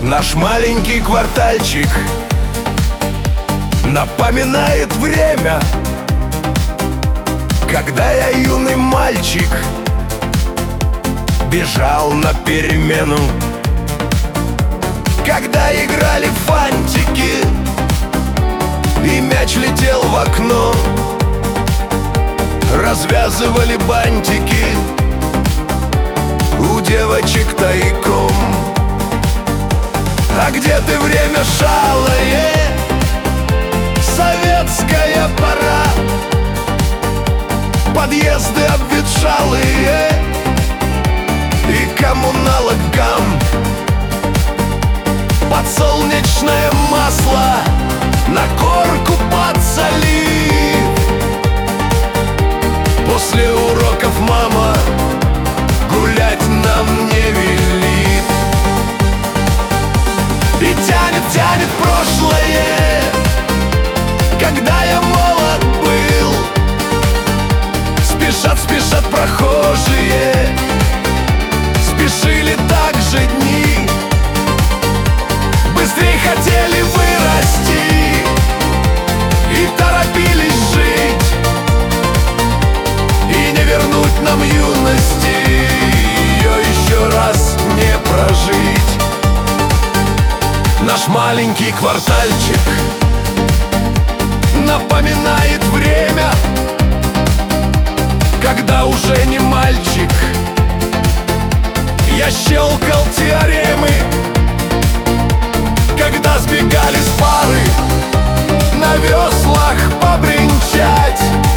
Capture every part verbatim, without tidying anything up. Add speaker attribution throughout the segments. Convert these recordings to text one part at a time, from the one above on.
Speaker 1: Наш маленький квартальчик напоминает время, когда я юный мальчик бежал на перемену, когда играли фантики и мяч летел в окно, развязывали бантики у девочек тайком. А где ты, время шалое, советская пора? Подъезды обветшалые и коммуналок гам. Подсолнечное масло на корку подсолив. После уроков мама гулять нам не велит. И тянет, тянет прошлое, когда я молод был. Спешат, спешат прохожие, спешили так же дни. Быстрей хотели вырасти и торопились жить, и не вернуть нам юности, ее еще раз не прожить. Наш маленький квартальчик напоминает время, когда уже не мальчик я щелкал теоремы, когда сбегались пары на веслах побренчать,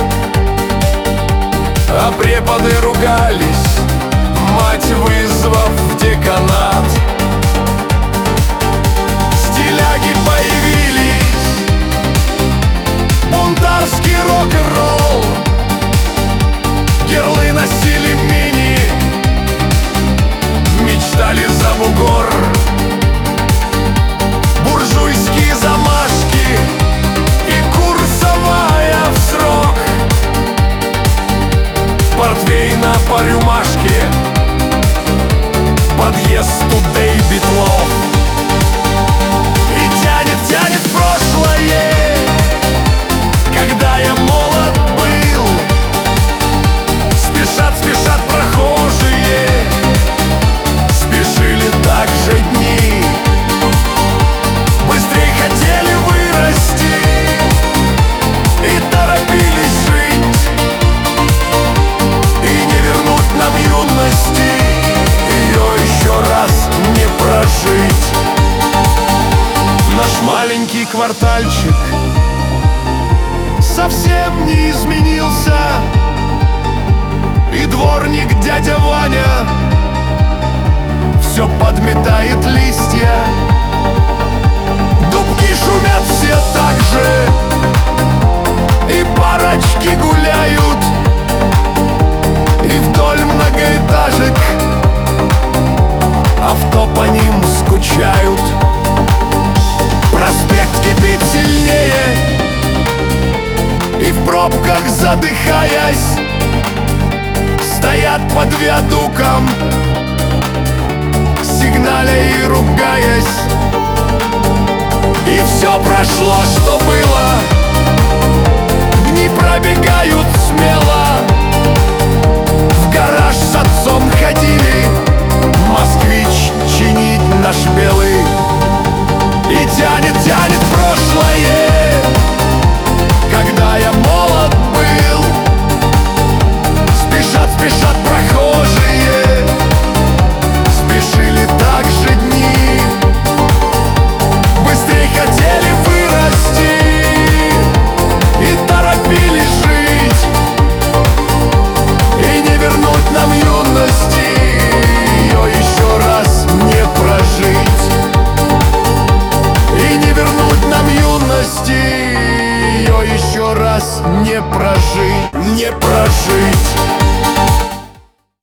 Speaker 1: а преподы ругались, мать вызвав в деканат. Стиляги появились, бунтарский рок-н-ролл, герлы носили мини, мечтали за бугор. Буржуйские замашки и курсовая в срок, портвейна по рюмашке, подъезд у Дэйбитлов. И тянет, тянет прошлое, когда я молод был. Спешат, спешат прохожие, спешили так же дни. Быстрей хотели вырасти и торопились жить, и не вернуть нам юности, ее еще раз не прожить. Наш маленький квартальчик совсем не изменился, и дворник дядя Ваня все подметает листья. Дубки шумят все так же, и парочки гуляют, и вдоль многоэтажек авто по ним скучают. Проспект кипит сильнее, и в пробках задыхаясь стоят под виадуком, сигналя и ругаясь. И все прошло, что было, дни пробегают